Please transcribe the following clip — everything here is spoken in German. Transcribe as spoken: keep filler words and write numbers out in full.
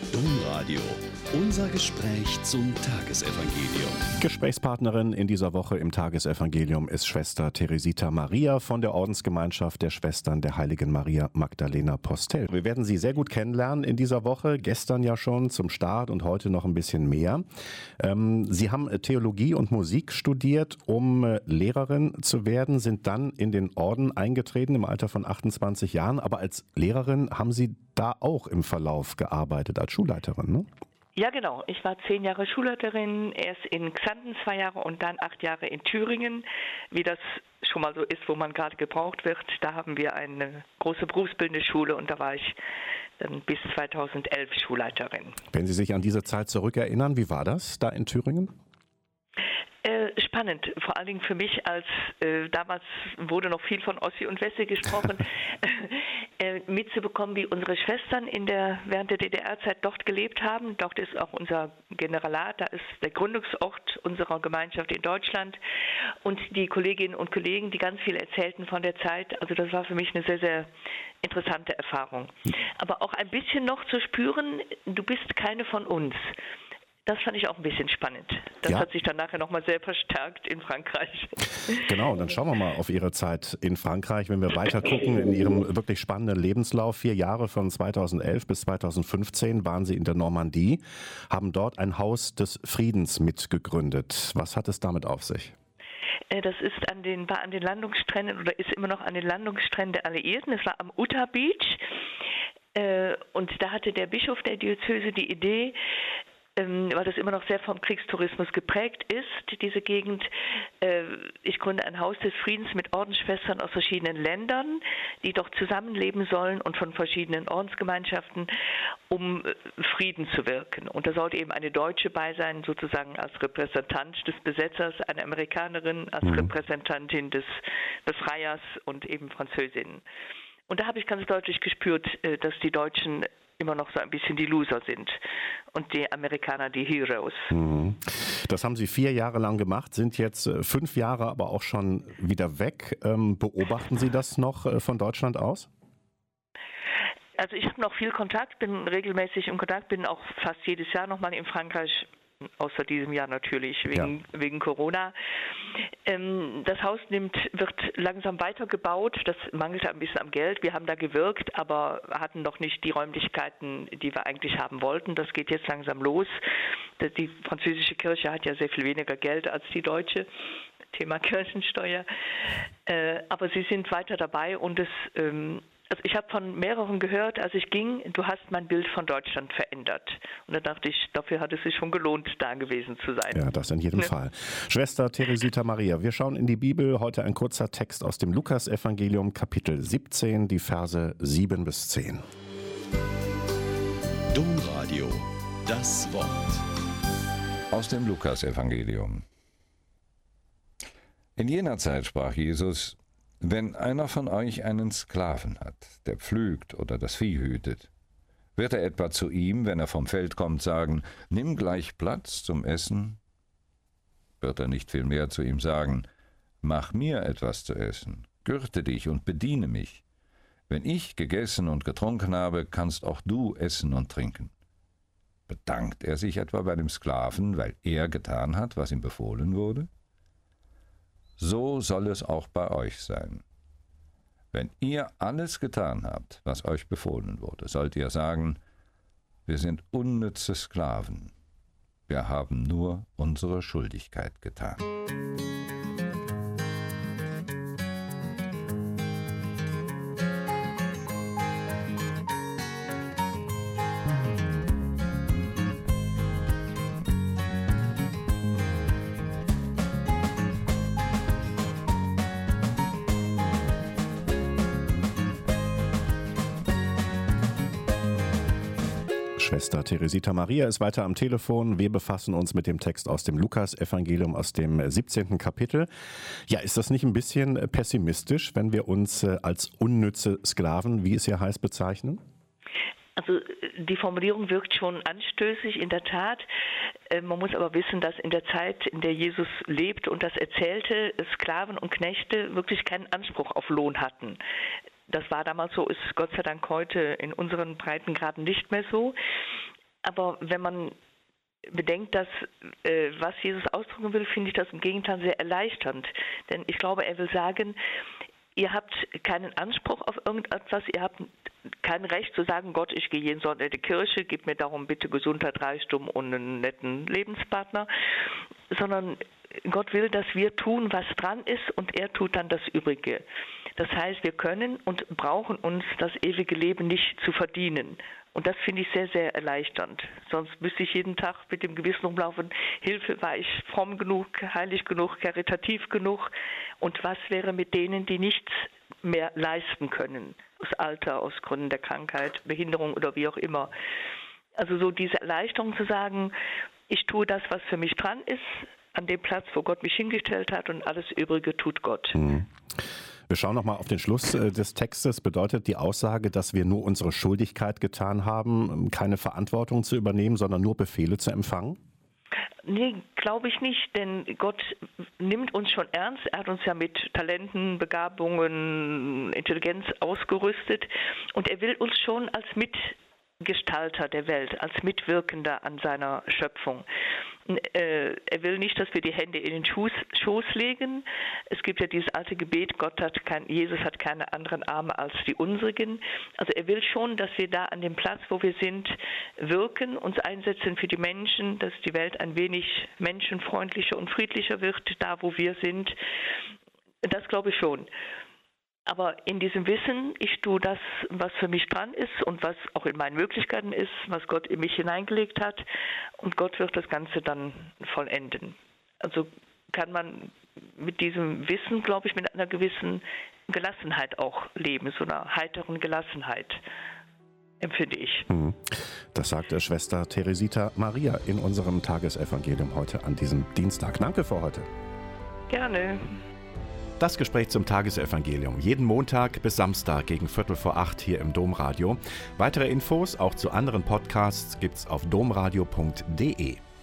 Domradio. Unser Gespräch zum Tagesevangelium. Gesprächspartnerin in dieser Woche im Tagesevangelium ist Schwester Teresita Maria von der Ordensgemeinschaft der Schwestern der Heiligen Maria Magdalena Postel. Wir werden Sie sehr gut kennenlernen in dieser Woche, gestern ja schon zum Start und heute noch ein bisschen mehr. Ähm, Sie haben Theologie und Musik studiert, um Lehrerin zu werden, sind dann in den Orden eingetreten im Alter von achtundzwanzig Jahren, aber als Lehrerin haben Sie da auch im Verlauf gearbeitet, als Schulleiterin, ne? Ja, genau. Ich war zehn Jahre Schulleiterin, erst in Xanten zwei Jahre und dann acht Jahre in Thüringen. Wie das schon mal so ist, wo man gerade gebraucht wird, da haben wir eine große berufsbildende Schule und da war ich dann bis zweitausendelf Schulleiterin. Wenn Sie sich an diese Zeit zurückerinnern, wie war das da in Thüringen? Äh, spannend, vor allen Dingen für mich, als äh, damals wurde noch viel von Ossi und Wessi gesprochen, äh, mitzubekommen, wie unsere Schwestern in der während der D D R-Zeit dort gelebt haben. Dort ist auch unser Generalat, da ist der Gründungsort unserer Gemeinschaft in Deutschland und die Kolleginnen und Kollegen, die ganz viel erzählten von der Zeit. Also das war für mich eine sehr, sehr interessante Erfahrung. Aber auch ein bisschen noch zu spüren, du bist keine von uns. Das fand ich auch ein bisschen spannend. Das ja. hat sich dann nachher nochmal sehr verstärkt in Frankreich. Genau, dann schauen wir mal auf Ihre Zeit in Frankreich, wenn wir weiter gucken in Ihrem wirklich spannenden Lebenslauf. Vier Jahre von zweitausendelf bis zweitausendfünfzehn waren Sie in der Normandie, haben dort ein Haus des Friedens mitgegründet. Was hat es damit auf sich? Das ist an den, war an den Landungsstränden oder ist immer noch an den Landungsstränden der Alliierten. Es war am Utah Beach. Und da hatte der Bischof der Diözese die Idee, weil das immer noch sehr vom Kriegstourismus geprägt ist, diese Gegend. Ich gründe ein Haus des Friedens mit Ordensschwestern aus verschiedenen Ländern, die doch zusammenleben sollen und von verschiedenen Ordensgemeinschaften, um Frieden zu wirken. Und da sollte eben eine Deutsche bei sein, sozusagen als Repräsentant des Besetzers, eine Amerikanerin als mhm. Repräsentantin des Befreiers und eben Französinnen. Und da habe ich ganz deutlich gespürt, dass die Deutschen immer noch so ein bisschen die Loser sind und die Amerikaner die Heroes. Mhm. Das haben Sie vier Jahre lang gemacht, sind jetzt fünf Jahre aber auch schon wieder weg. Ähm, beobachten Sie das noch von Deutschland aus? Also ich habe noch viel Kontakt, bin regelmäßig im Kontakt, bin auch fast jedes Jahr nochmal in Frankreich, außer diesem Jahr natürlich, wegen, ja. wegen Corona. Ähm, das Haus nimmt, wird langsam weitergebaut. Das mangelt ein bisschen am Geld. Wir haben da gewirkt, aber hatten noch nicht die Räumlichkeiten, die wir eigentlich haben wollten. Das geht jetzt langsam los. Die französische Kirche hat ja sehr viel weniger Geld als die deutsche. Thema Kirchensteuer. Äh, aber sie sind weiter dabei und es ähm, Also ich habe von mehreren gehört, als ich ging, du hast mein Bild von Deutschland verändert. Und da dachte ich, dafür hat es sich schon gelohnt, da gewesen zu sein. Ja, das in jedem ja. Fall. Schwester Teresita Maria, wir schauen in die Bibel. Heute ein kurzer Text aus dem Lukas-Evangelium, Kapitel siebzehn, die Verse sieben bis zehn. Domradio, das Wort. Aus dem Lukas-Evangelium. In jener Zeit sprach Jesus: Wenn einer von euch einen Sklaven hat, der pflügt oder das Vieh hütet, wird er etwa zu ihm, wenn er vom Feld kommt, sagen: Nimm gleich Platz zum Essen? Wird er nicht vielmehr zu ihm sagen: Mach mir etwas zu essen, gürte dich und bediene mich. Wenn ich gegessen und getrunken habe, kannst auch du essen und trinken. Bedankt er sich etwa bei dem Sklaven, weil er getan hat, was ihm befohlen wurde? So soll es auch bei euch sein. Wenn ihr alles getan habt, was euch befohlen wurde, sollt ihr sagen: Wir sind unnütze Sklaven. Wir haben nur unsere Schuldigkeit getan. Schwester Teresita Maria ist weiter am Telefon. Wir befassen uns mit dem Text aus dem Lukas-Evangelium aus dem siebzehnten Kapitel. Ja, ist das nicht ein bisschen pessimistisch, wenn wir uns als unnütze Sklaven, wie es hier heißt, bezeichnen? Also die Formulierung wirkt schon anstößig, in der Tat. Man muss aber wissen, dass in der Zeit, in der Jesus lebte und das erzählte, Sklaven und Knechte wirklich keinen Anspruch auf Lohn hatten. Das war damals so, ist Gott sei Dank heute in unseren Breitengraden nicht mehr so. Aber wenn man bedenkt, dass äh, was Jesus ausdrücken will, finde ich das im Gegenteil sehr erleichternd. Denn ich glaube, er will sagen, ihr habt keinen Anspruch auf irgendetwas, ihr habt kein Recht zu sagen, Gott, ich gehe jeden Sonntag in die Kirche, gib mir darum bitte Gesundheit, Reichtum und einen netten Lebenspartner, sondern Gott will, dass wir tun, was dran ist, und er tut dann das Übrige. Das heißt, wir können und brauchen uns das ewige Leben nicht zu verdienen. Und das finde ich sehr, sehr erleichternd. Sonst müsste ich jeden Tag mit dem Gewissen rumlaufen, Hilfe, war ich fromm genug, heilig genug, karitativ genug? Und was wäre mit denen, die nichts mehr leisten können? Aus Alter, aus Gründen der Krankheit, Behinderung oder wie auch immer. Also so diese Erleichterung zu sagen, ich tue das, was für mich dran ist, an dem Platz, wo Gott mich hingestellt hat, und alles Übrige tut Gott. Mhm. Wir schauen nochmal auf den Schluss des Textes. Bedeutet die Aussage, dass wir nur unsere Schuldigkeit getan haben, keine Verantwortung zu übernehmen, sondern nur Befehle zu empfangen? Nee, glaube ich nicht, denn Gott nimmt uns schon ernst. Er hat uns ja mit Talenten, Begabungen, Intelligenz ausgerüstet, und er will uns schon als Mitgestalter der Welt, als Mitwirkender an seiner Schöpfung. Er will nicht, dass wir die Hände in den Schoß, Schoß legen. Es gibt ja dieses alte Gebet, Gott hat kein, Jesus hat keine anderen Arme als die unsrigen. Also er will schon, dass wir da an dem Platz, wo wir sind, wirken, uns einsetzen für die Menschen, dass die Welt ein wenig menschenfreundlicher und friedlicher wird, da wo wir sind. Das glaube ich schon. Aber in diesem Wissen, ich tue das, was für mich dran ist und was auch in meinen Möglichkeiten ist, was Gott in mich hineingelegt hat, und Gott wird das Ganze dann vollenden. Also kann man mit diesem Wissen, glaube ich, mit einer gewissen Gelassenheit auch leben, so einer heiteren Gelassenheit, empfinde ich. Das sagte Schwester Teresita Maria in unserem Tagesevangelium heute an diesem Dienstag. Danke für heute. Gerne. Das Gespräch zum Tagesevangelium. Jeden Montag bis Samstag gegen Viertel vor acht hier im Domradio. Weitere Infos auch zu anderen Podcasts gibt's auf domradio punkt de.